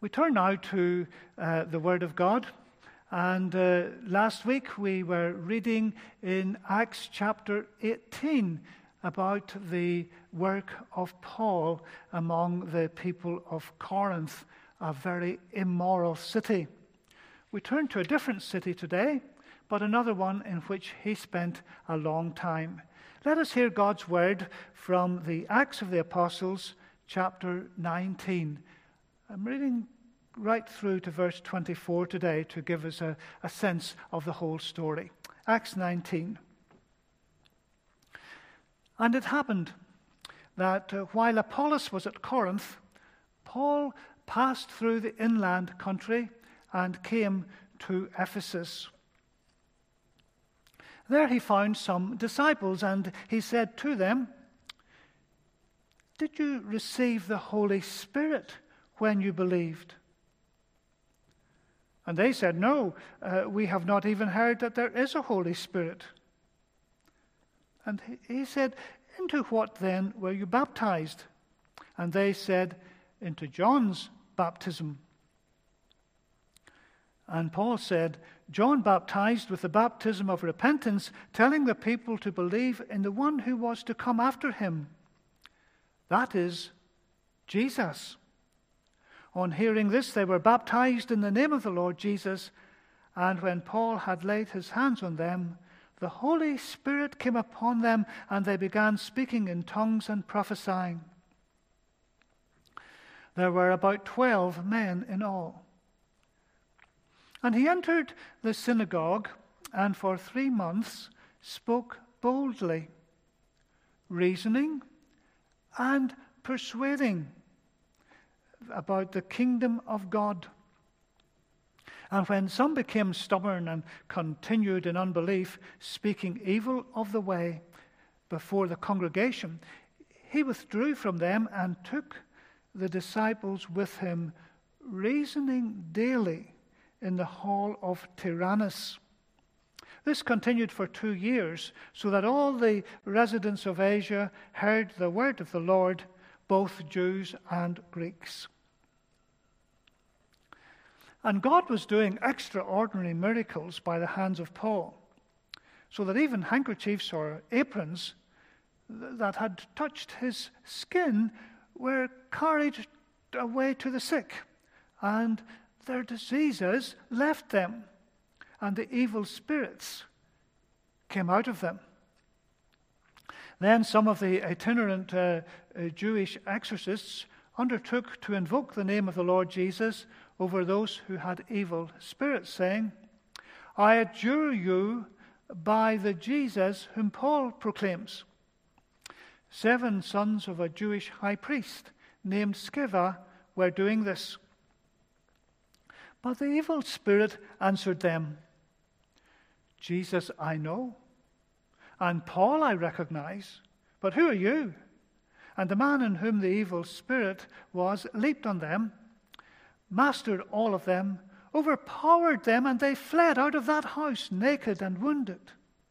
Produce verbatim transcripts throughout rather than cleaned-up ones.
We turn now to uh, the Word of God. And uh, last week we were reading in Acts chapter eighteen about the work of Paul among the people of Corinth, a very immoral city. We turn to a different city today, but another one in which he spent a long time. Let us hear God's word from the Acts of the Apostles, chapter nineteen. I'm reading right through to verse twenty-four today to give us a, a sense of the whole story. Acts nineteen. And it happened that uh, while Apollos was at Corinth, Paul passed through the inland country and came to Ephesus. There he found some disciples, and he said to them, "Did you receive the Holy Spirit when you believed?" And they said, "No, uh, we have not even heard that there is a Holy Spirit." And he, he said, "Into what then were you baptized?" And they said, "Into John's baptism." And Paul said, "John baptized with the baptism of repentance, telling the people to believe in the one who was to come after him. That is Jesus." On hearing this, they were baptized in the name of the Lord Jesus, and when Paul had laid his hands on them, the Holy Spirit came upon them, and they began speaking in tongues and prophesying. There were about twelve men in all. And he entered the synagogue, and for three months spoke boldly, reasoning and persuading about the kingdom of God. And when some became stubborn and continued in unbelief, speaking evil of the way before the congregation, he withdrew from them and took the disciples with him, reasoning daily in the hall of Tyrannus. This continued for two years, so that all the residents of Asia heard the word of the Lord, both Jews and Greeks. And God was doing extraordinary miracles by the hands of Paul, so that even handkerchiefs or aprons that had touched his skin were carried away to the sick, and their diseases left them, and the evil spirits came out of them. Then some of the itinerant uh, uh, Jewish exorcists undertook to invoke the name of the Lord Jesus over those who had evil spirits, saying, "I adjure you by the Jesus whom Paul proclaims." Seven sons of a Jewish high priest named Sceva were doing this. But the evil spirit answered them, "Jesus I know, and Paul I recognize, but who are you?" And the man in whom the evil spirit was leaped on them, mastered all of them, overpowered them, and they fled out of that house naked and wounded.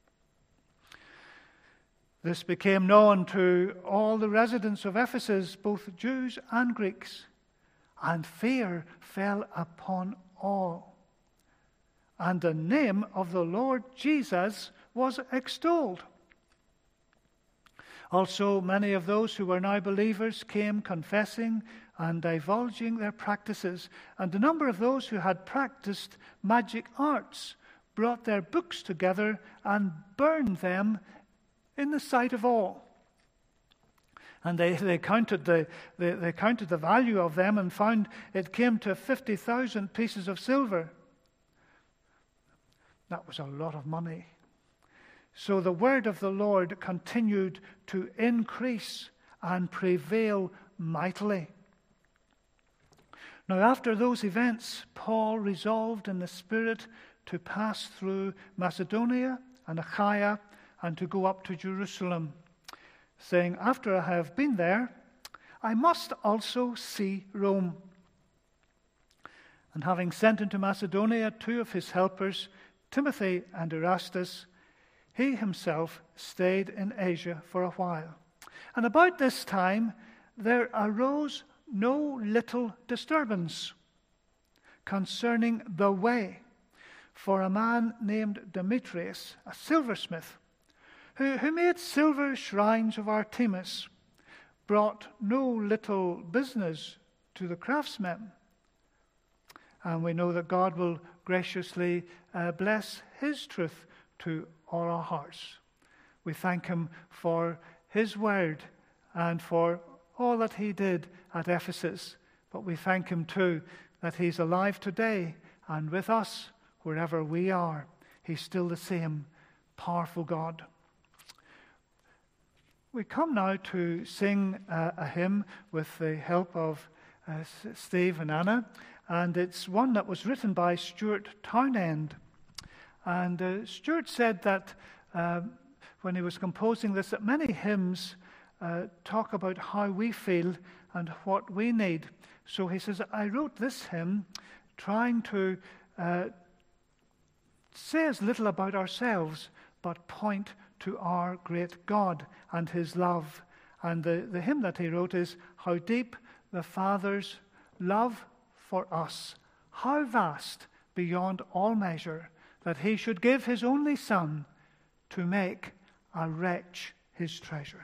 This became known to all the residents of Ephesus, both Jews and Greeks, and fear fell upon all. And the name of the Lord Jesus was extolled. Also, many of those who were now believers came confessing and divulging their practices, and the number of those who had practiced magic arts brought their books together and burned them in the sight of all. And they, they counted the they, they counted the value of them and found it came to fifty thousand pieces of silver. That was a lot of money. So the word of the Lord continued to increase and prevail mightily. Now, after those events, Paul resolved in the Spirit to pass through Macedonia and Achaia and to go up to Jerusalem, saying, "After I have been there, I must also see Rome." And having sent into Macedonia two of his helpers, Timothy and Erastus, he himself stayed in Asia for a while. And about this time there arose no little disturbance concerning the way. For a man named Demetrius, a silversmith, who, who made silver shrines of Artemis, brought no little business to the craftsmen. And we know that God will graciously uh, bless his truth to all our hearts. We thank him for his word and for all that he did at Ephesus. But we thank him too that he's alive today and with us wherever we are. He's still the same powerful God. We come now to sing uh, a hymn with the help of uh, Steve and Anna, and it's one that was written by Stuart Townend. And uh, Stuart said that uh, when he was composing this, that many hymns uh, talk about how we feel and what we need. So he says, I wrote this hymn trying to uh, say as little about ourselves, but point to our great God and his love. And the, the hymn that he wrote is, How deep the Father's love for us, how vast beyond all measure, that he should give his only Son to make a wretch his treasure.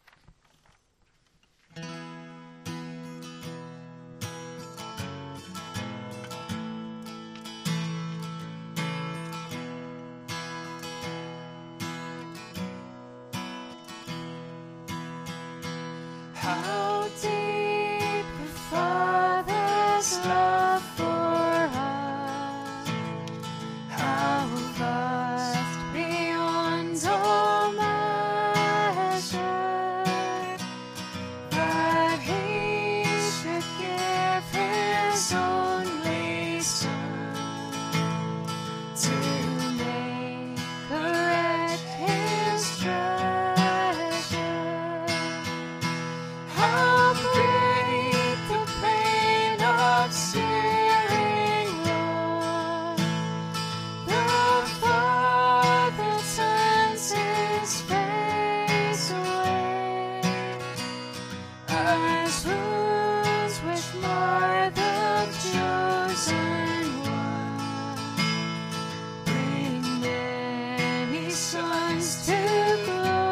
How deep the Father's love for us, how vast beyond all measure, that he should give his only Son to make a wretch his treasure. How great the pain of searing love! The Father turns his face away, as wounds which mar the chosen one bring many sons to glory.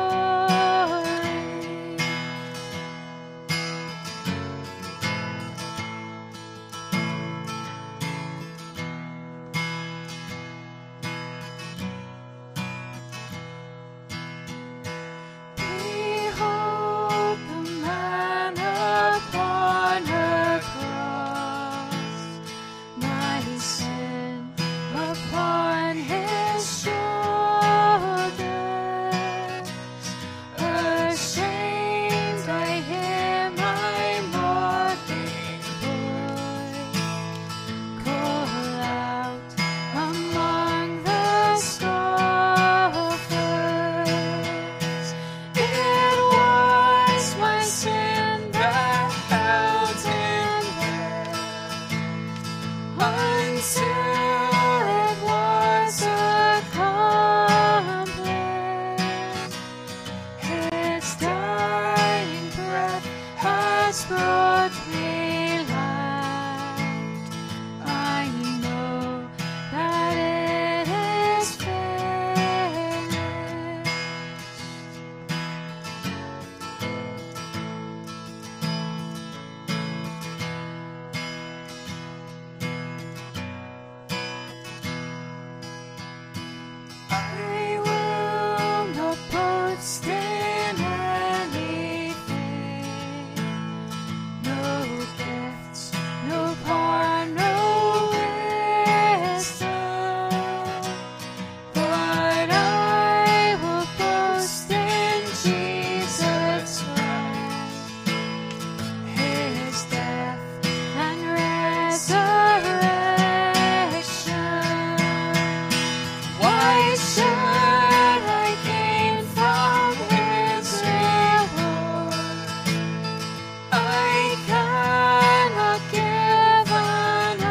Behold the man upon a cross, my sin upon his shoulders. Ashamed I hear my mocking voice call out among the scoffers. It was my sin that held him there until it was accomplished. His dying breath has brought me life. I know that it is finished. I will not boast in anything, no gifts, no power, no wisdom, but I will boast in Jesus Christ, his death and resurrection. Why should I gain from his reward? I cannot give an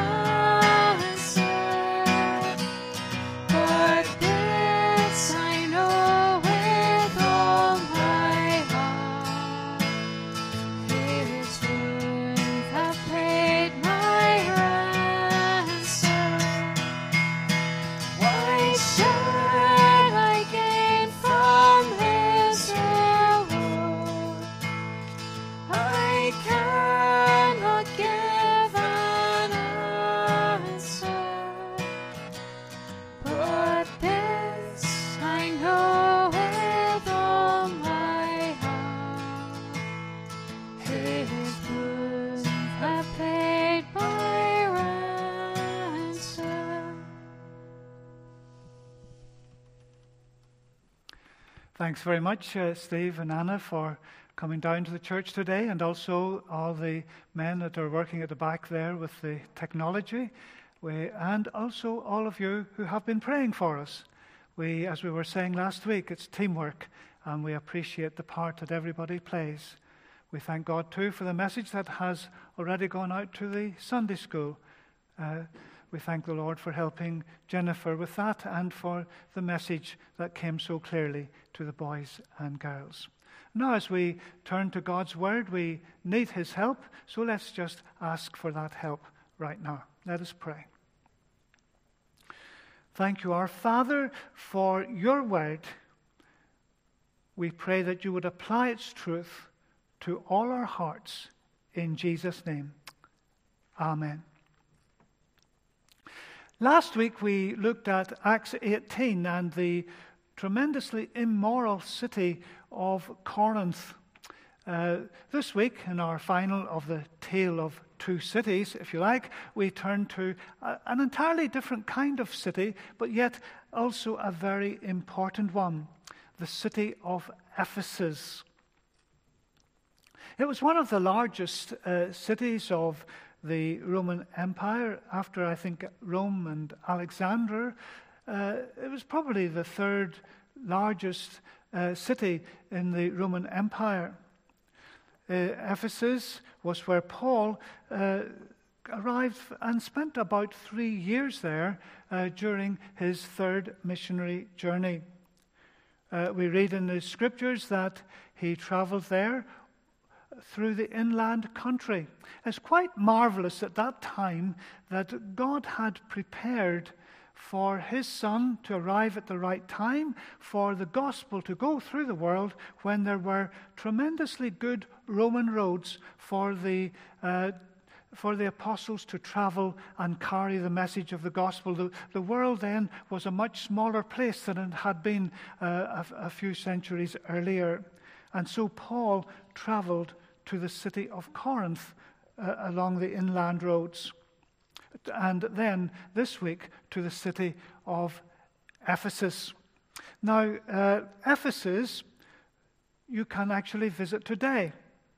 answer, but this I know with all my heart: his wounds have paid my paid my ransom. Thanks very much, uh, Steve and Anna, for coming down to the church today, and also all the men that are working at the back there with the technology, we, and also all of you who have been praying for us. We, as we were saying last week, it's teamwork, and we appreciate the part that everybody plays. We thank God, too, for the message that has already gone out to the Sunday school. Uh, we thank the Lord for helping Jennifer with that, and for the message that came so clearly to the boys and girls. Now, as we turn to God's Word, we need His help, so let's just ask for that help right now. Let us pray. Thank you, our Father, for your Word. We pray that you would apply its truth to all our hearts, in Jesus' name. Amen. Last week we looked at Acts eighteen and the tremendously immoral city of Corinth. Uh, this week, in our final of the Tale of Two Cities, if you like, we turn to a, an entirely different kind of city, but yet also a very important one, the city of Ephesus. It was one of the largest uh, cities of the Roman Empire. After, I think, Rome and Alexander, uh, it was probably the third largest uh, city in the Roman Empire. Uh, Ephesus was where Paul uh, arrived and spent about three years there uh, during his third missionary journey. Uh, we read in the scriptures that he traveled there through the inland country. It's quite marvelous at that time that God had prepared for his Son to arrive at the right time, for the gospel to go through the world when there were tremendously good Roman roads for the uh, for the apostles to travel and carry the message of the gospel. The, the world then was a much smaller place than it had been uh, a, a few centuries earlier. And so Paul traveled to the city of Corinth uh, along the inland roads. And then this week to the city of Ephesus. Now, uh, Ephesus, you can actually visit today.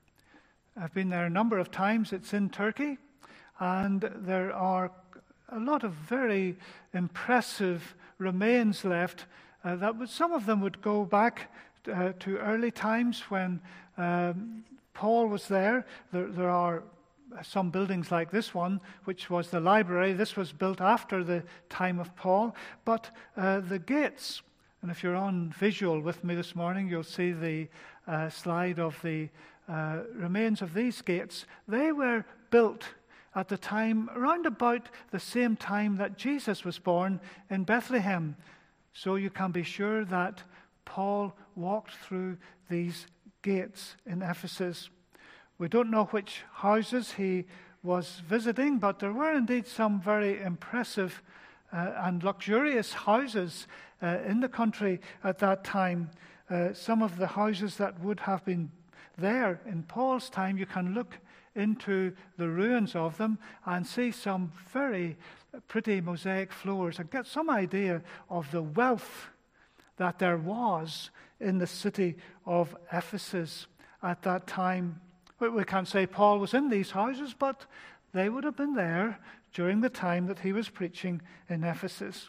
I've been there a number of times. It's in Turkey, and there are a lot of very impressive remains left. Uh, that would, some of them would go back uh, to early times when um, Paul was there. There, there are some buildings like this one, which was the library. This was built after the time of Paul. But uh, the gates, and if you're on visual with me this morning, you'll see the uh, slide of the uh, remains of these gates. They were built at the time, around about the same time that Jesus was born in Bethlehem. So you can be sure that Paul walked through these gates in Ephesus. We don't know which houses he was visiting, but there were indeed some very impressive uh, and luxurious houses uh, in the country at that time. Uh, some of the houses that would have been there in Paul's time, you can look into the ruins of them and see some very pretty mosaic floors and get some idea of the wealth that there was in the city of Ephesus at that time. We can't say Paul was in these houses, but they would have been there during the time that he was preaching in Ephesus.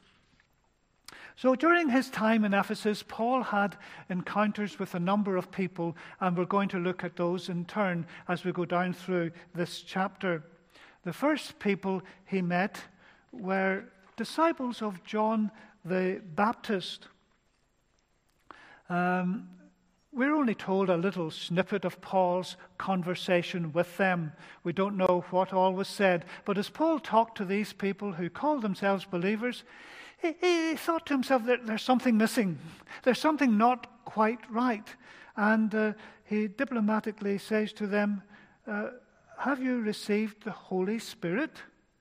So during his time in Ephesus, Paul had encounters with a number of people, and we're going to look at those in turn as we go down through this chapter. The first people he met were disciples of John the Baptist. Um, We're only told a little snippet of Paul's conversation with them. We don't know what all was said. But as Paul talked to these people who called themselves believers, he, he thought to himself that there's something missing. There's something not quite right. And uh, he diplomatically says to them, uh, have you received the Holy Spirit?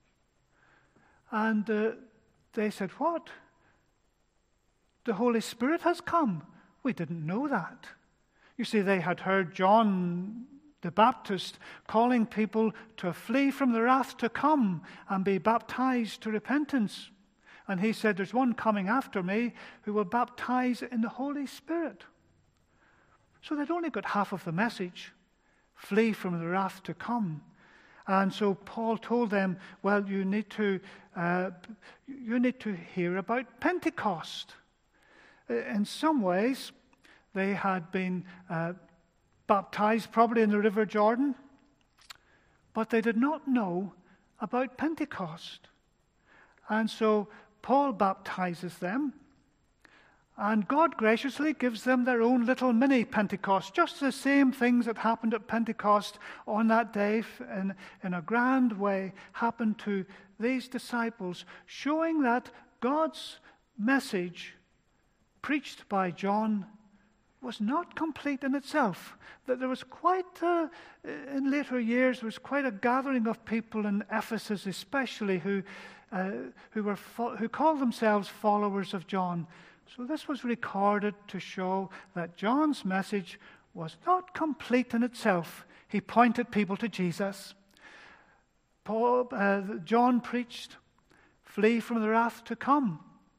And uh, they said, what? The Holy Spirit has come. We didn't know that. You see, they had heard John the Baptist, calling people to flee from the wrath to come and be baptized to repentance. And he said, there's one coming after me who will baptize in the Holy Spirit. So they'd only got half of the message, flee from the wrath to come. And so Paul told them, well, you need to, uh, you need to hear about Pentecost. In some ways, they had been uh, baptized probably in the River Jordan, but they did not know about Pentecost. And so Paul baptizes them, and God graciously gives them their own little mini Pentecost, just the same things that happened at Pentecost on that day in, in a grand way happened to these disciples, showing that God's message preached by John was not complete in itself. That there was quite, a, in later years, there was quite a gathering of people in Ephesus especially who, uh, who, were fo- who called themselves followers of John. So this was recorded to show that John's message was not complete in itself. He pointed people to Jesus. Paul, uh, John preached, flee from the wrath to come.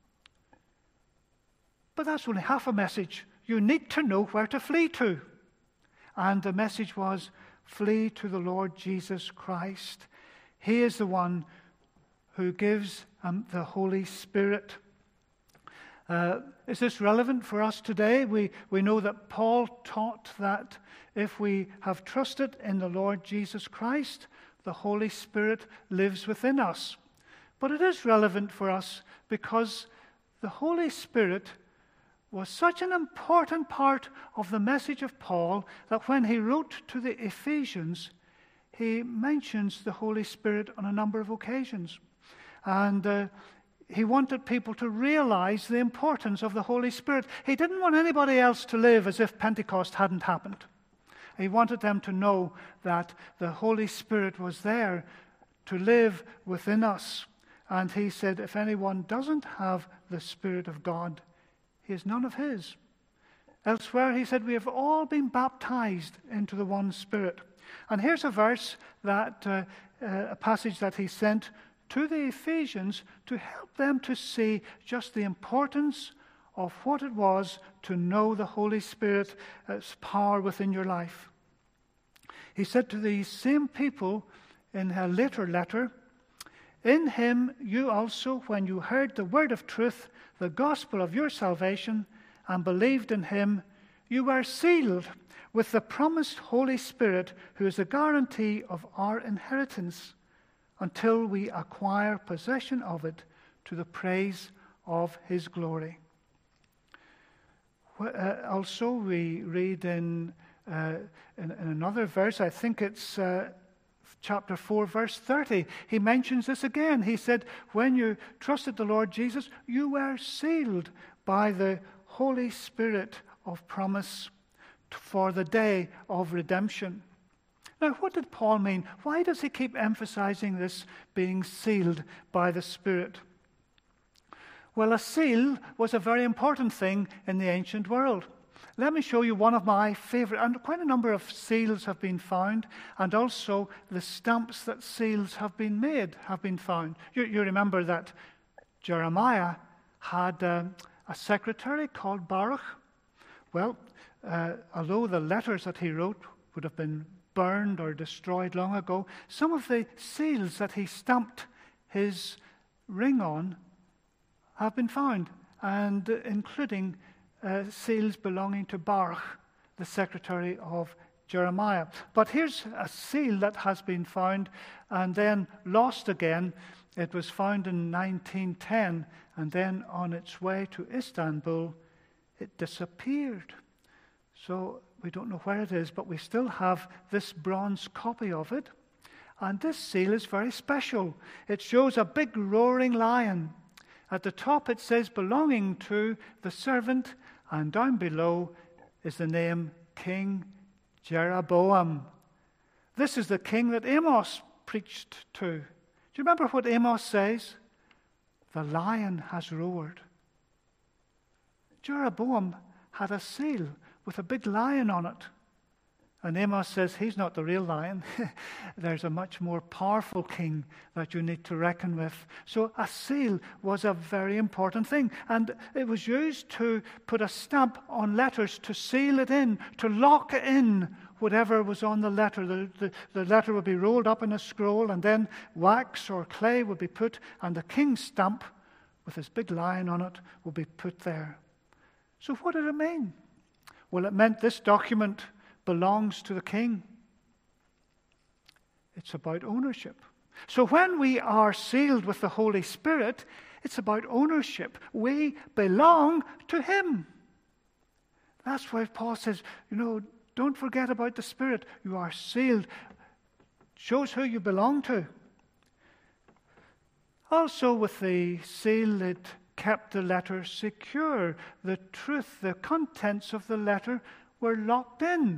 But that's only half a message. You need to know where to flee to. And the message was, flee to the Lord Jesus Christ. He is the one who gives um, the Holy Spirit. Uh, is this relevant for us today? We, we know that Paul taught that if we have trusted in the Lord Jesus Christ, the Holy Spirit lives within us. But it is relevant for us because the Holy Spirit was such an important part of the message of Paul that when he wrote to the Ephesians, he mentions the Holy Spirit on a number of occasions. And uh, he wanted people to realize the importance of the Holy Spirit. He didn't want anybody else to live as if Pentecost hadn't happened. He wanted them to know that the Holy Spirit was there to live within us. And he said, if anyone doesn't have the Spirit of God, he is none of his. Elsewhere, he said, we have all been baptized into the one Spirit. And here's a verse that, uh, uh, a passage that he sent to the Ephesians to help them to see just the importance of what it was to know the Holy Spirit's power within your life. He said to these same people in a later letter, in him you also, when you heard the word of truth, the gospel of your salvation, and believed in him, you were sealed with the promised Holy Spirit, who is the guarantee of our inheritance, until we acquire possession of it to the praise of his glory. Uh, also, we read in, uh, in, in another verse, I think it's uh, chapter four, verse thirty, he mentions this again. He said, when you trusted the Lord Jesus, you were sealed by the Holy Spirit of promise for the day of redemption. Now, what did Paul mean? Why does he keep emphasizing this being sealed by the Spirit? Well, a seal was a very important thing in the ancient world. Let me show you one of my favorite, and quite a number of seals have been found, and also the stamps that seals have been made have been found. You, you remember that Jeremiah had uh, a secretary called Baruch. Well, uh, although the letters that he wrote would have been burned or destroyed long ago, some of the seals that he stamped his ring on have been found, and uh, including uh, seals belonging to Baruch, the secretary of Jeremiah. But here's a seal that has been found and then lost again. It was found in nineteen ten, and then on its way to Istanbul, it disappeared. So we don't know where it is, but we still have this bronze copy of it. And this seal is very special. It shows a big roaring lion. At the top it says, belonging to the servant, and down below is the name King Jeroboam. This is the king that Amos preached to. Do you remember what Amos says? The lion has roared. Jeroboam had a seal with a big lion on it. And Amos says he's not the real lion. There's a much more powerful king that you need to reckon with. So a seal was a very important thing. And it was used to put a stamp on letters, to seal it in, to lock in whatever was on the letter. The, the, the letter would be rolled up in a scroll, and then wax or clay would be put, and the king's stamp with his big lion on it would be put there. So what did it mean? Well, it meant this document belongs to the king. It's about ownership. So when we are sealed with the Holy Spirit, it's about ownership. We belong to him. That's why Paul says, you know, don't forget about the Spirit. You are sealed. Shows who you belong to. Also with the seal, it kept the letter secure. The truth, the contents of the letter were locked in.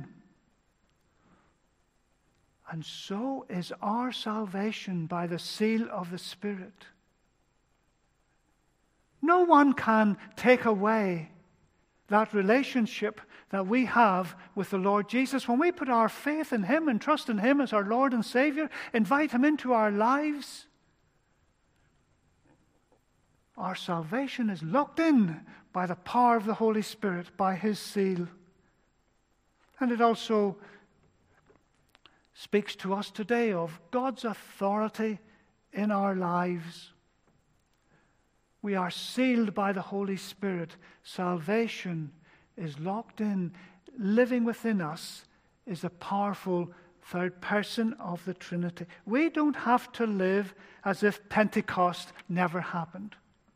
And so is our salvation by the seal of the Spirit. No one can take away that relationship that we have with the Lord Jesus. When we put our faith in him and trust in him as our Lord and Savior, invite him into our lives, our salvation is locked in by the power of the Holy Spirit, by his seal. And it also speaks to us today of God's authority in our lives. We are sealed by the Holy Spirit. Salvation is locked in. Living within us is a powerful third person of the Trinity. We don't have to live as if Pentecost never happened.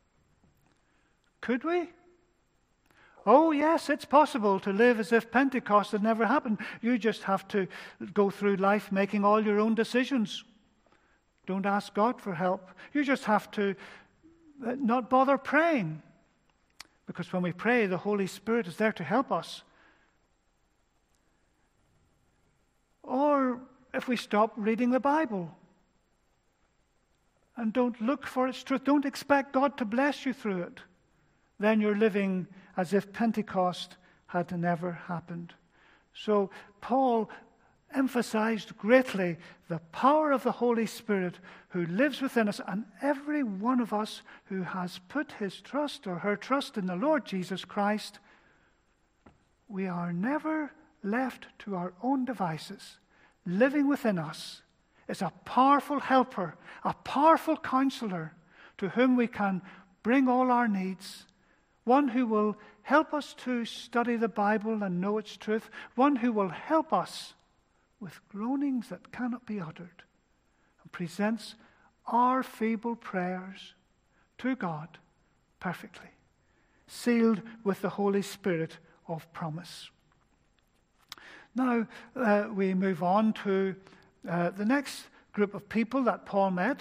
Could we? Oh, yes, it's possible to live as if Pentecost had never happened. You just have to go through life making all your own decisions. Don't ask God for help. You just have to not bother praying. Because when we pray, the Holy Spirit is there to help us. Or if we stop reading the Bible and don't look for its truth, don't expect God to bless you through it, then you're living as if Pentecost had never happened. So Paul emphasized greatly the power of the Holy Spirit who lives within us, and every one of us who has put his trust or her trust in the Lord Jesus Christ, we are never left to our own devices. Living within us is a powerful helper, a powerful counselor to whom we can bring all our needs. One who will help us to study the Bible and know its truth. One who will help us with groanings that cannot be uttered, and presents our feeble prayers to God perfectly, sealed with the Holy Spirit of promise. Now uh, we move on to uh, the next group of people that Paul met,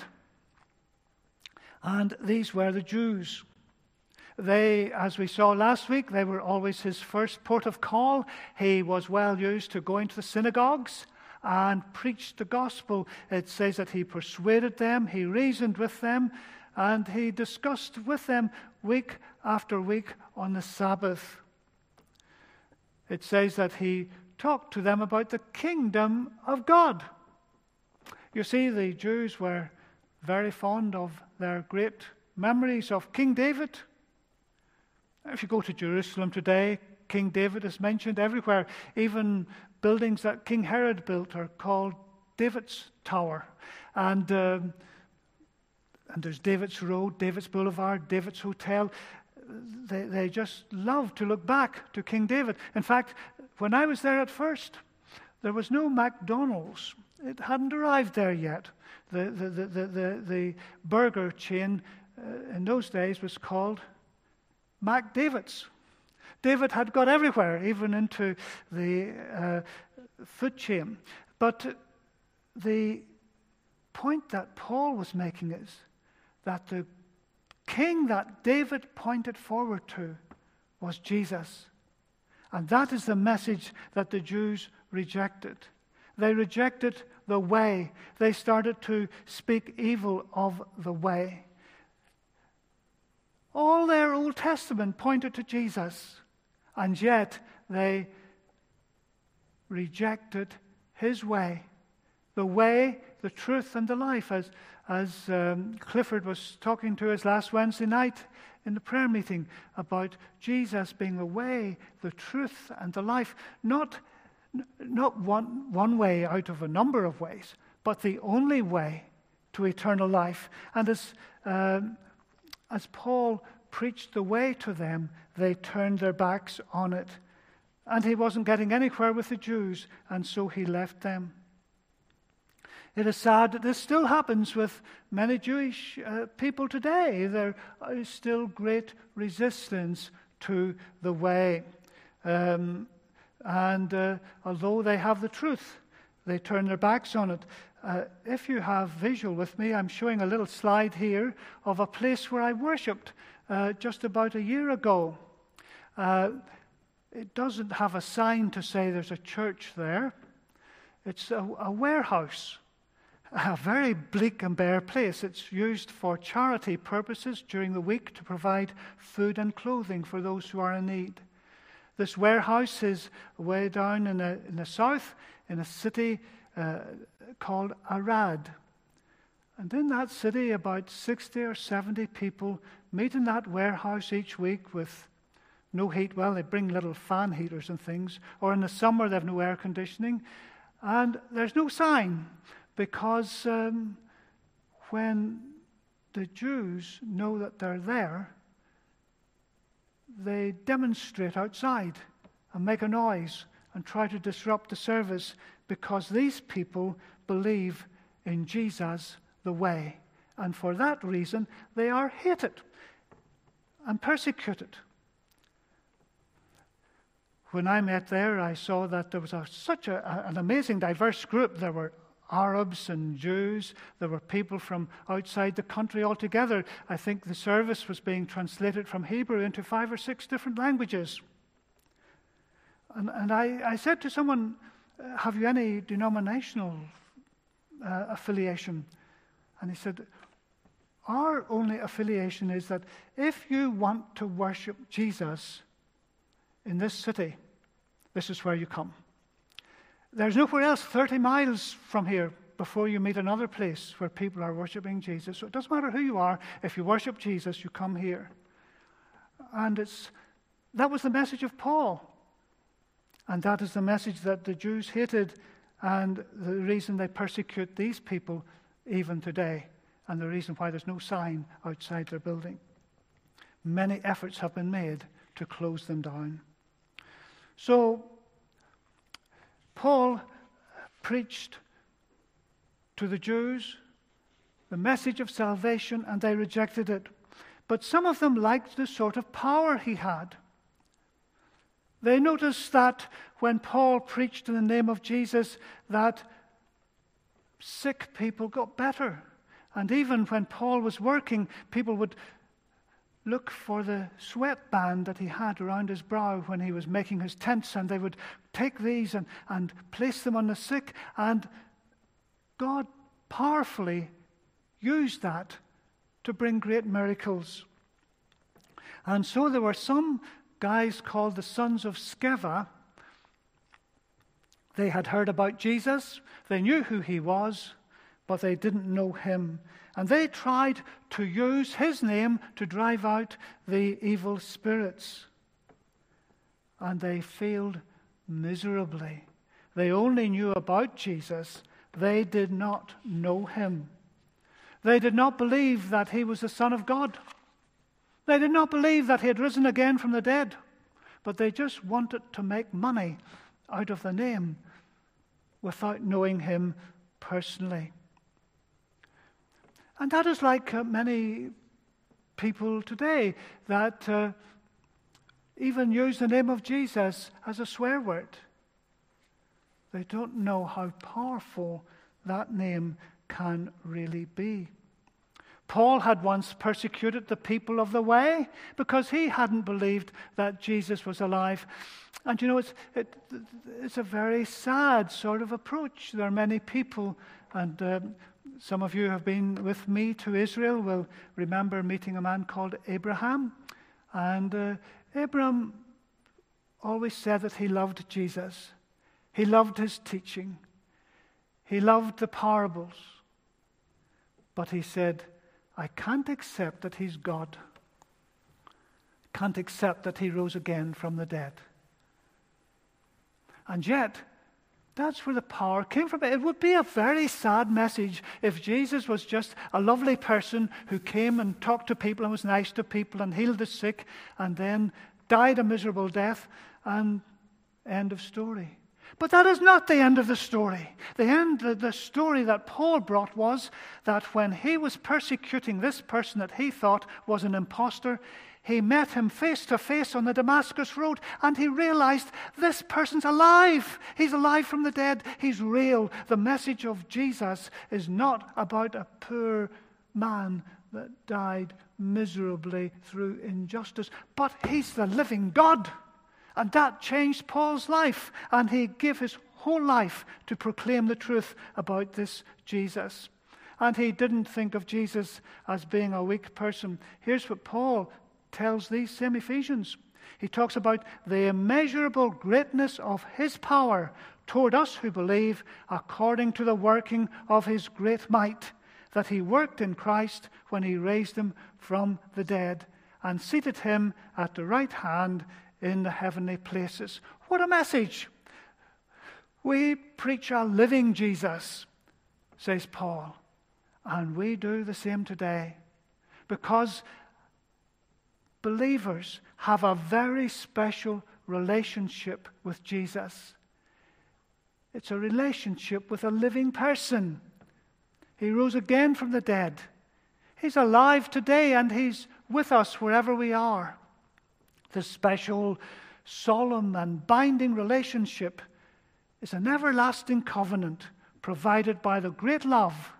and these were the Jews. They, as we saw last week, they were always his first port of call. He was well used to going to the synagogues and preached the gospel. It says that he persuaded them, he reasoned with them, and he discussed with them week after week on the Sabbath. It says that he talked to them about the kingdom of God. You see, the Jews were very fond of their great memories of King David. If you go to Jerusalem today, King David is mentioned everywhere. Even buildings that King Herod built are called David's Tower. And, um, and there's David's Road, David's Boulevard, David's Hotel. They, they just love to look back to King David. In fact, when I was there at first, there was no McDonald's. It hadn't arrived there yet. The, the, the, the, the, the burger chain uh, in those days was called McDavid's. David had got everywhere, even into the uh, food chain. But the point that Paul was making is that the king that David pointed forward to was Jesus. And that is the message that the Jews rejected. They rejected the way. They started to speak evil of the way. All their Old Testament pointed to Jesus, and yet they rejected his way, the way, the truth, and the life, as, as um, Clifford was talking to us last Wednesday night in the prayer meeting about Jesus being the way, the truth, and the life. Not, not one, one way out of a number of ways, but the only way to eternal life. And as, um, as Paul preached the way to them, they turned their backs on it. And he wasn't getting anywhere with the Jews, and so he left them. It is sad that this still happens with many Jewish uh, people today. There is still great resistance to the way. Um, and uh, although they have the truth, they turn their backs on it. Uh, if you have visual with me, I'm showing a little slide here of a place where I worshipped uh, just about a year ago. Uh, it doesn't have a sign to say there's a church there. It's a, a warehouse. A very bleak and bare place. It's used for charity purposes during the week to provide food and clothing for those who are in need. This warehouse is way down in the, in the south, in a city uh, called Arad. And in that city, about sixty or seventy people meet in that warehouse each week with no heat. Well, they bring little fan heaters and things. Or in the summer, they have no air conditioning. And there's no sign. Because um, when the Jews know that they're there, they demonstrate outside and make a noise and try to disrupt the service, because these people believe in Jesus, the way. And for that reason, they are hated and persecuted. When I met there, I saw that there was a, such a, an amazing, diverse group. There were Arabs and Jews. There were people from outside the country altogether. I think the service was being translated from Hebrew into five or six different languages. And, and I, I said to someone, have you any denominational uh, affiliation? And he said, our only affiliation is that if you want to worship Jesus in this city, this is where you come. There's nowhere else thirty miles from here before you meet another place where people are worshiping Jesus. So it doesn't matter who you are. If you worship Jesus, you come here. And it's that was the message of Paul. And that is the message that the Jews hated, and the reason they persecute these people even today, and the reason why there's no sign outside their building. Many efforts have been made to close them down. So Paul preached to the Jews the message of salvation, and they rejected it. But some of them liked the sort of power he had. They noticed that when Paul preached in the name of Jesus, that sick people got better. And even when Paul was working, people would look for the sweatband that he had around his brow when he was making his tents, and they would take these and, and place them on the sick, and God powerfully used that to bring great miracles. And so there were some guys called the sons of Sceva. They had heard about Jesus, they knew who he was, but they didn't know him. And they tried to use his name to drive out the evil spirits. And they failed miserably. They only knew about Jesus. They did not know him. They did not believe that he was the Son of God. They did not believe that he had risen again from the dead. But they just wanted to make money out of the name without knowing him personally. And that is like uh, many people today that uh, even use the name of Jesus as a swear word. They don't know how powerful that name can really be. Paul had once persecuted the people of the way because he hadn't believed that Jesus was alive. And you know, it's, it, it's a very sad sort of approach. There are many people, and um, some of you have been with me to Israel will remember meeting a man called Abraham. And uh, Abraham always said that he loved Jesus. He loved his teaching. He loved the parables. But he said, I can't accept that he's God. Can't accept that he rose again from the dead. And yet, that's where the power came from. It would be a very sad message if Jesus was just a lovely person who came and talked to people and was nice to people and healed the sick and then died a miserable death and end of story. But that is not the end of the story. The end of the story that Paul brought was that when he was persecuting this person that he thought was an impostor, he met him face to face on the Damascus Road, and he realized this person's alive. He's alive from the dead. He's real. The message of Jesus is not about a poor man that died miserably through injustice, but he's the living God. And that changed Paul's life, and he gave his whole life to proclaim the truth about this Jesus. And he didn't think of Jesus as being a weak person. Here's what Paul tells these same Ephesians. He talks about the immeasurable greatness of his power toward us who believe, according to the working of his great might, that he worked in Christ when he raised him from the dead and seated him at the right hand in the heavenly places. What a message! We preach a living Jesus, says Paul, and we do the same today, because believers have a very special relationship with Jesus. It's a relationship with a living person. He rose again from the dead. He's alive today, and he's with us wherever we are. This special, solemn, and binding relationship is an everlasting covenant provided by the great love.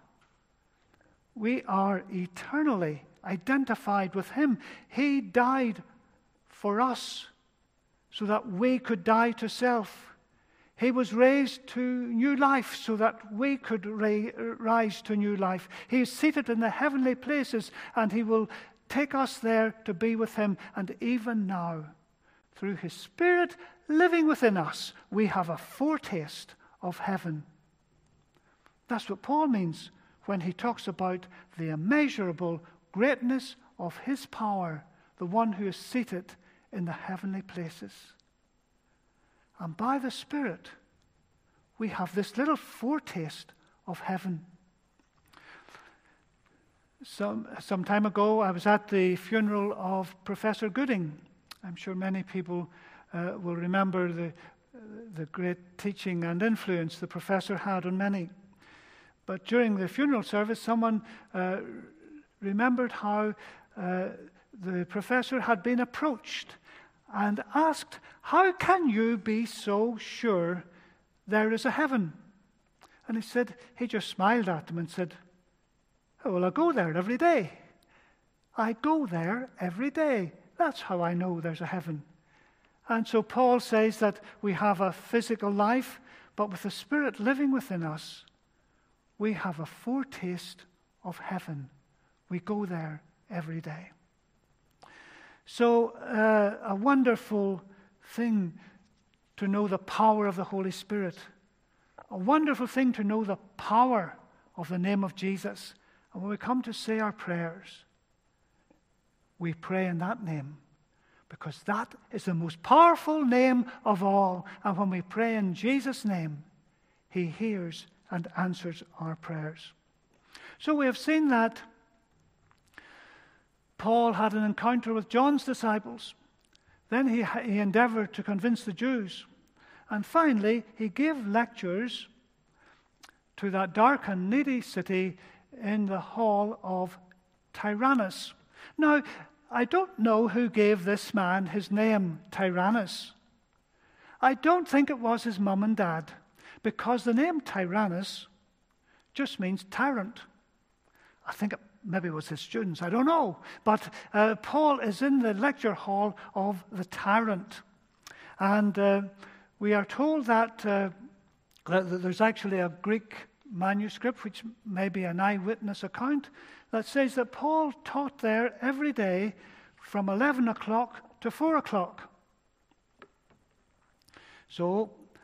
We are eternally identified with him. He died for us so that we could die to self. He was raised to new life so that we could ra- rise to new life. He is seated in the heavenly places, and he will take us there to be with him. And even now, through his Spirit living within us, we have a foretaste of heaven. That's what Paul means when he talks about the immeasurable greatness of his power, the one who is seated in the heavenly places. And by the Spirit, we have this little foretaste of heaven. Some, some time ago, I was at the funeral of Professor Gooding. I'm sure many people uh, will remember the, uh, the great teaching and influence the professor had on many. But during the funeral service, someone uh, remembered how uh, the professor had been approached and asked, "How can you be so sure there is a heaven?" And he said, he just smiled at them and said, "Oh, well, I go there every day. I go there every day. That's how I know there's a heaven." And so Paul says that we have a physical life, but with the Spirit living within us, we have a foretaste of heaven. We go there every day. So uh, a wonderful thing to know the power of the Holy Spirit. A wonderful thing to know the power of the name of Jesus. And when we come to say our prayers, we pray in that name, because that is the most powerful name of all. And when we pray in Jesus' name, he hears and answers our prayers. So we have seen that Paul had an encounter with John's disciples. Then he, he endeavored to convince the Jews. And finally, he gave lectures to that dark and needy city in the hall of Tyrannus. Now, I don't know who gave this man his name, Tyrannus. I don't think it was his mum and dad, because the name Tyrannus just means tyrant. I think it maybe it was his students, I don't know. But uh, Paul is in the lecture hall of the tyrant. And uh, we are told that, uh, that there's actually a Greek manuscript, which may be an eyewitness account, that says that Paul taught there every day from eleven o'clock to four o'clock. So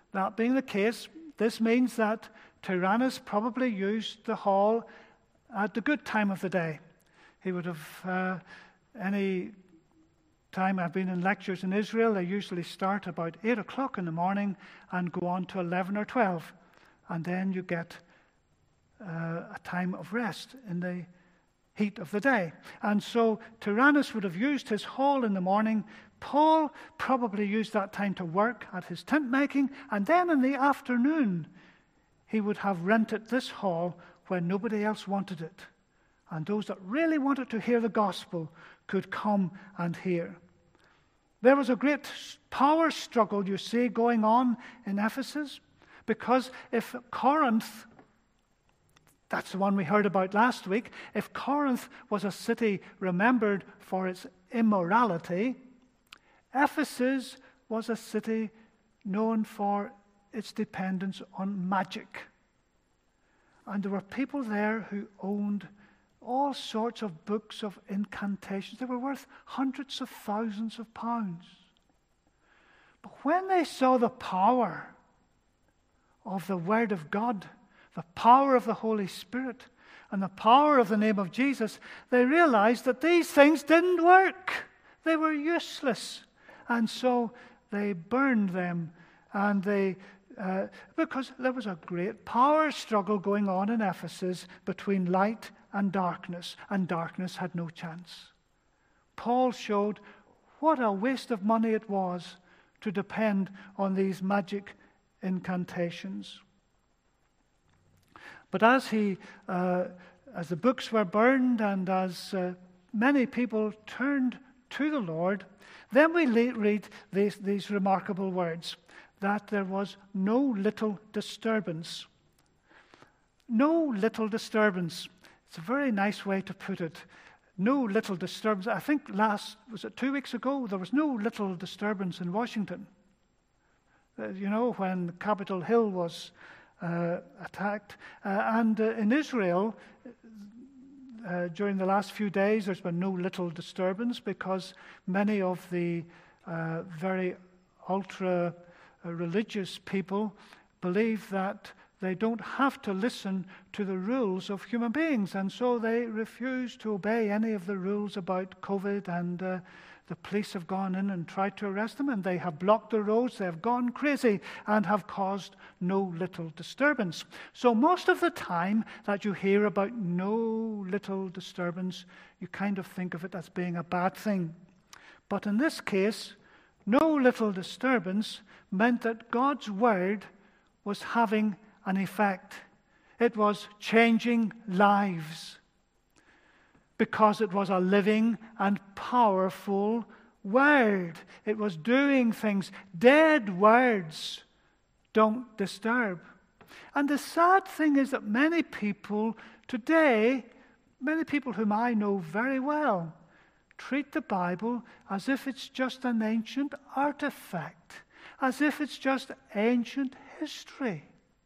That being the case, this means that Tyrannus probably used the hall at the good time of the day. He would have, uh, any time I've been in lectures in Israel, they usually start about eight o'clock in the morning and go on to eleven or twelve. And then you get uh, a time of rest in the heat of the day. And so Tyrannus would have used his hall in the morning. Paul probably used that time to work at his tent making. And then in the afternoon, he would have rented this hall when nobody else wanted it. And those that really wanted to hear the gospel could come and hear. There was a great power struggle, you see, going on in Ephesus. Because if Corinth, that's the one we heard about last week, if Corinth was a city remembered for its immorality, Ephesus was a city known for its dependence on magic. And there were people there who owned all sorts of books of incantations. They were worth hundreds of thousands of pounds. But when they saw the power of the Word of God, the power of the Holy Spirit, and the power of the name of Jesus, they realized that these things didn't work. They were useless. And so they burned them, and they, uh, because there was a great power struggle going on in Ephesus between light and darkness, and darkness had no chance. Paul showed what a waste of money it was to depend on these magic incantations. But as he, uh, as the books were burned and as uh, many people turned to the Lord, then we le- read these, these remarkable words, that there was no little disturbance. No little disturbance. It's a very nice way to put it. No little disturbance. I think last, was it two weeks ago, there was no little disturbance in Washington. Uh, you know, when Capitol Hill was uh, attacked. Uh, and uh, in Israel, uh, during the last few days, there's been no little disturbance because many of the uh, very ultra-religious people believe that they don't have to listen to the rules of human beings. And so they refuse to obey any of the rules about COVID, and uh, the police have gone in and tried to arrest them, and they have blocked the roads. They have gone crazy and have caused no little disturbance. So most of the time that you hear about no little disturbance, you kind of think of it as being a bad thing. But in this case, no little disturbance meant that God's word was having an effect. It was changing lives, because it was a living and powerful word. It was doing things. Dead words don't disturb. And the sad thing is that many people today, many people whom I know very well, treat the Bible as if it's just an ancient artifact, as if it's just ancient history.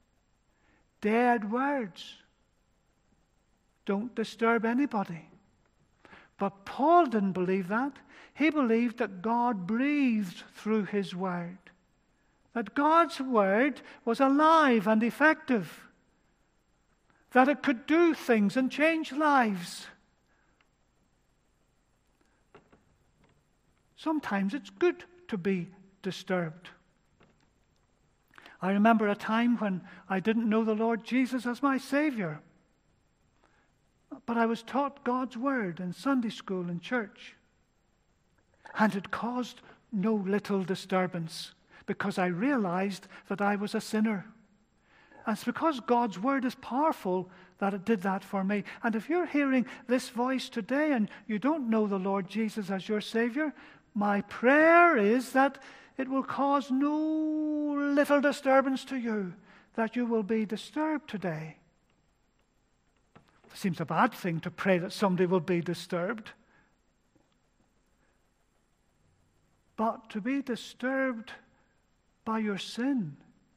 Dead words don't disturb anybody. But Paul didn't believe that. He believed that God breathed through his word, that God's word was alive and effective, that it could do things and change lives. Sometimes it's good to be disturbed. I remember a time when I didn't know the Lord Jesus as my Savior. But I was taught God's word in Sunday school and church. And it caused no little disturbance because I realized that I was a sinner. And it's because God's word is powerful that it did that for me. And if you're hearing this voice today and you don't know the Lord Jesus as your Savior, my prayer is that it will cause no little disturbance to you, that you will be disturbed today. It seems a bad thing to pray that somebody will be disturbed. But to be disturbed by your sin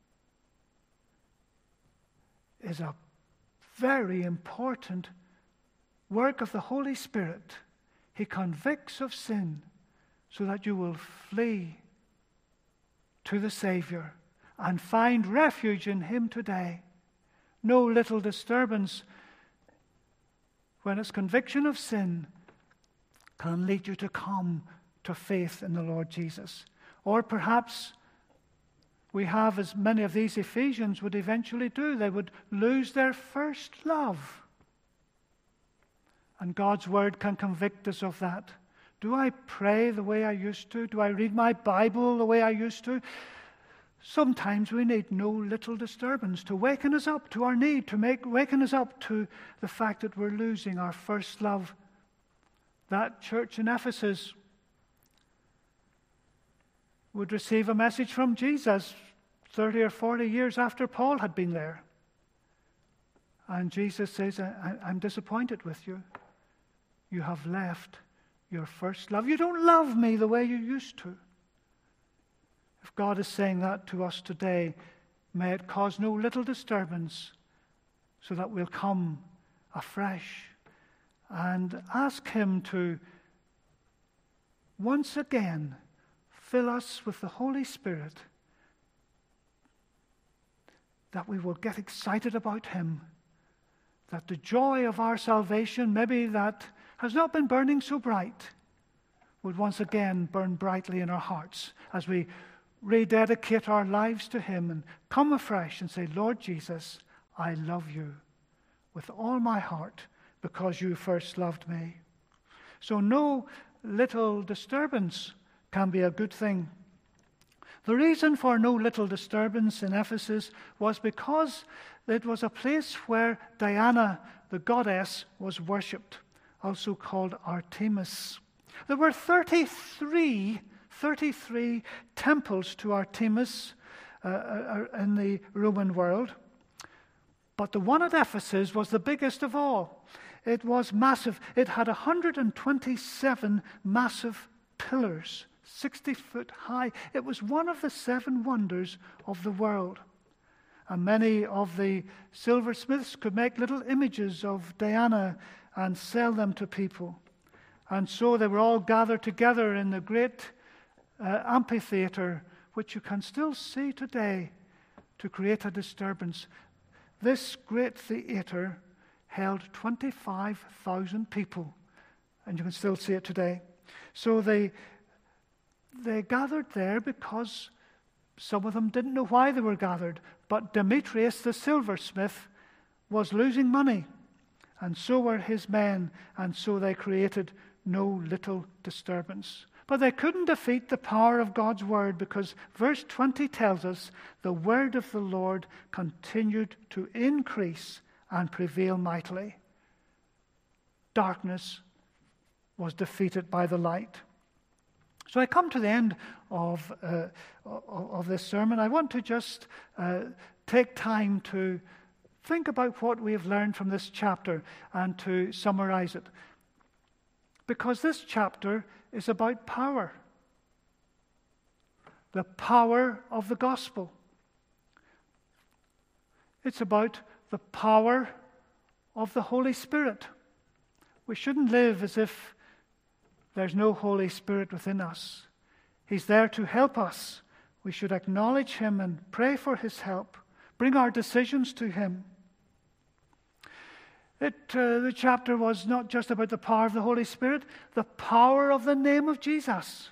is a very important work of the Holy Spirit. He convicts of sin so that you will flee to the Savior and find refuge in him today. No little disturbance, when it's conviction of sin, can lead you to come to faith in the Lord Jesus. Or perhaps we have, as many of these Ephesians would eventually do, they would lose their first love. And God's word can convict us of that. Do I pray the way I used to? Do I read my Bible the way I used to? Sometimes we need no little disturbance to waken us up to our need, to make waken us up to the fact that we're losing our first love. That church in Ephesus would receive a message from Jesus thirty or forty years after Paul had been there. And Jesus says, I, I'm disappointed with you. You have left your first love. You don't love me the way you used to. If God is saying that to us today, may it cause no little disturbance, so that we'll come afresh and ask him to once again fill us with the Holy Spirit, that we will get excited about him, that the joy of our salvation, maybe that has not been burning so bright, would once again burn brightly in our hearts as we rededicate our lives to him and come afresh and say, Lord Jesus, I love you with all my heart because you first loved me. So no little disturbance can be a good thing. The reason for no little disturbance in Ephesus was because it was a place where Diana, the goddess, was worshipped, also called Artemis. There were thirty-three, thirty-three temples to Artemis uh, uh, in the Roman world, but the one at Ephesus was the biggest of all. It was massive. It had one hundred twenty-seven massive pillars, sixty foot high. It was one of the seven wonders of the world. And many of the silversmiths could make little images of Diana and sell them to people. And so they were all gathered together in the great uh, amphitheater, which you can still see today, to create a disturbance. This great theater held twenty-five thousand people, and you can still see it today. So they they gathered there because some of them didn't know why they were gathered, but Demetrius the silversmith was losing money, and so were his men, and so they created no little disturbance. But they couldn't defeat the power of God's word, because verse twenty tells us the word of the Lord continued to increase and prevail mightily. Darkness was defeated by the light. So I come to the end of, uh, of this sermon. I want to just uh, take time to think about what we have learned from this chapter and to summarize it. Because this chapter is about power. The power of the gospel. It's about the power of the Holy Spirit. We shouldn't live as if there's no Holy Spirit within us. He's there to help us. We should acknowledge him and pray for his help. Bring our decisions to him. It, uh, the chapter was not just about the power of the Holy Spirit, the power of the name of Jesus.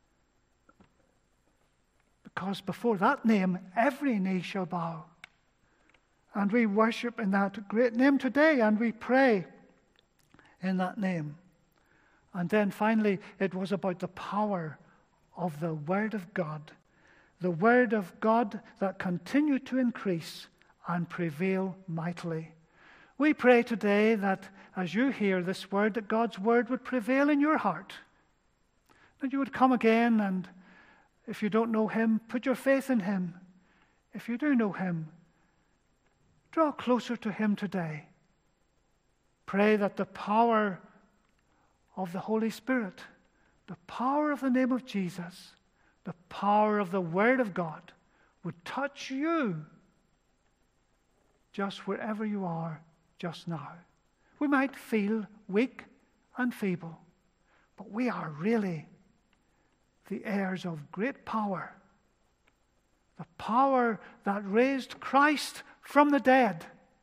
Because before that name, every knee shall bow. And we worship in that great name today, and we pray in that name. And then finally, it was about the power of the Word of God. The Word of God that continued to increase and prevail mightily. We pray today that as you hear this word, that God's word would prevail in your heart. That you would come again, and if you don't know him, put your faith in him. If you do know him, draw closer to him today. Pray that the power of the Holy Spirit, the power of the name of Jesus, the power of the Word of God would touch you just wherever you are just now. We might feel weak and feeble, but we are really the heirs of great power, The power that raised Christ from the dead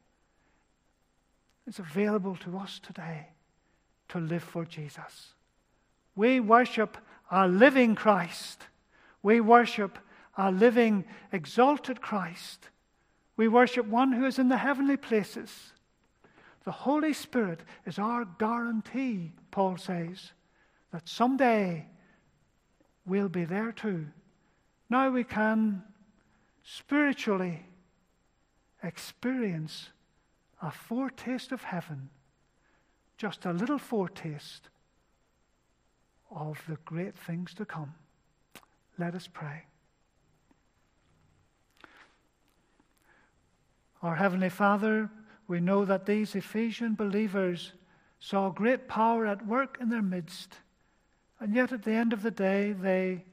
is available to us today to live for Jesus. We worship a living Christ. We worship a living, exalted Christ. We worship one who is in the heavenly places. The Holy Spirit is our guarantee, Paul says, that someday we'll be there too. Now we can spiritually experience a foretaste of heaven, just a little foretaste of the great things to come. Let us pray. Our Heavenly Father, we know that these Ephesian believers saw great power at work in their midst, and yet at the end of the day they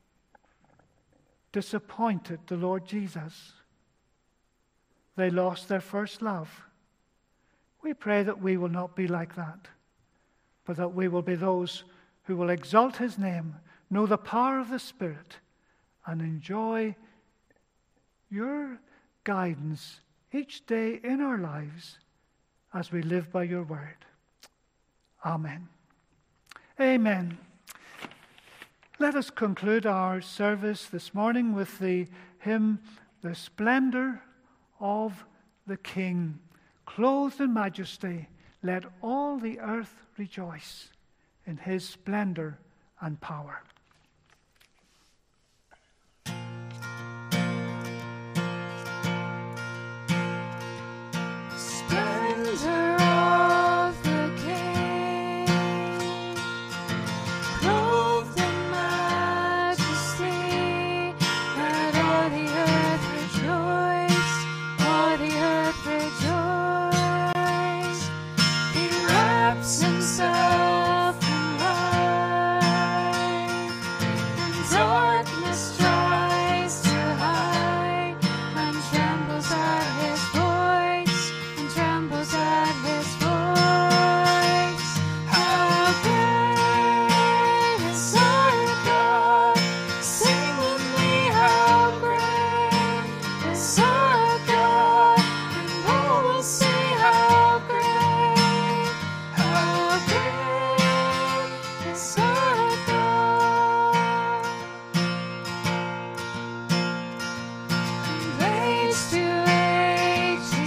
disappointed the Lord Jesus. They lost their first love. We pray that we will not be like that, but that we will be those who will exalt His name, know the power of the Spirit, and enjoy your guidance each day in our lives as we live by your word. Amen. Amen. Let us conclude our service this morning with the hymn, "The Splendor of the King." Clothed in majesty, let all the earth rejoice in His splendor and power. Splendor of the King, clothed in majesty, let all the earth rejoice, all the earth rejoice. He wraps Himself in light, and darkness tries to hide, and trembles at His voice, and trembles at His voice. How great is our God! Sing with me, how great is our God! And all will see how great, how great is our God. From age to age He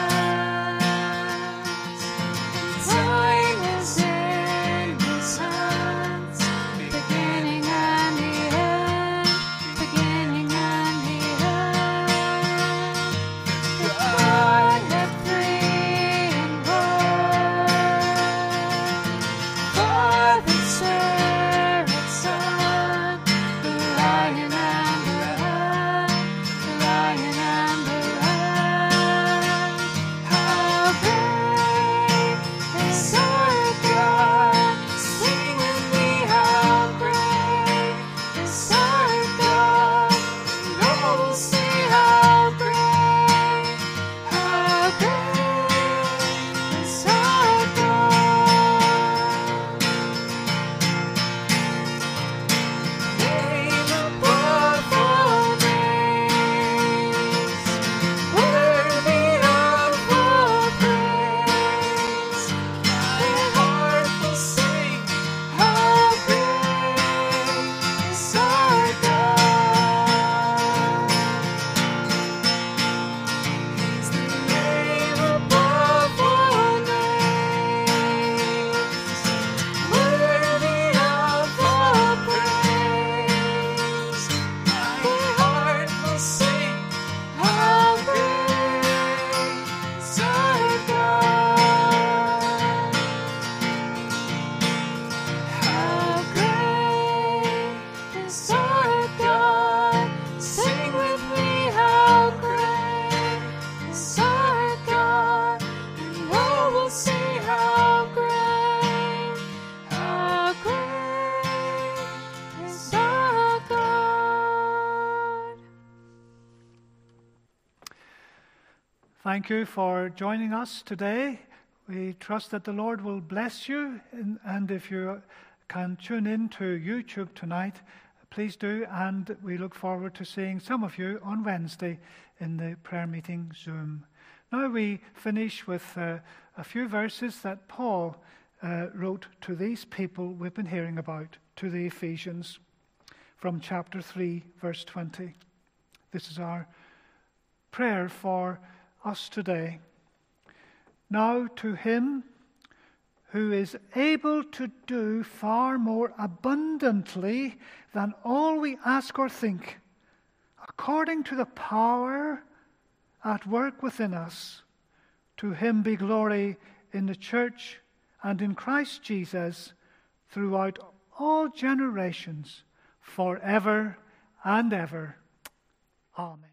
stands, and time is in His hands. Beginning and the end, beginning and the end. The Godhead three in one, Father, Spirit, Son, the Lion and the Lamb, the Lion and the Lamb. How great is our God! Sing with me, how great is our God! And all will see how great, how great is our God. Name above all names, worthy of all praise. My heart will sing, how great is our God. He's the name above all names, worthy of all praise. My heart will sing, how great is our God. How great is our God! Sing with me, how great is our God! And all will see how great, how great is our God. Thank you for joining us today. We trust that the Lord will bless you, and and if you can tune in to YouTube tonight, please do, and we look forward to seeing some of you on Wednesday in the prayer meeting Zoom. Now we finish with uh, a few verses that Paul uh, wrote to these people we've been hearing about, to the Ephesians, from chapter three, verse twenty. This is our prayer for us today. Now to him who is able to do far more abundantly than all we ask or think, according to the power at work within us, to him be glory in the church and in Christ Jesus throughout all generations, forever and ever. Amen.